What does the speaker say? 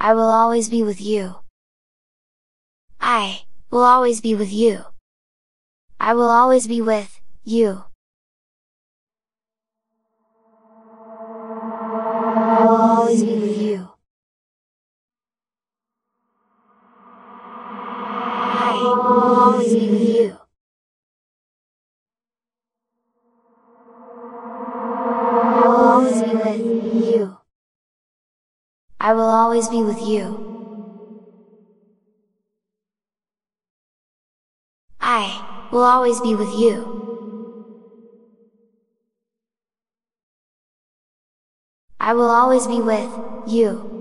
I will always be with you. I will always be with you. I will always be with you. I will always be with you. I will always be with you. I will always be with you. I will always be with you. I will always be with you. I will always be with you.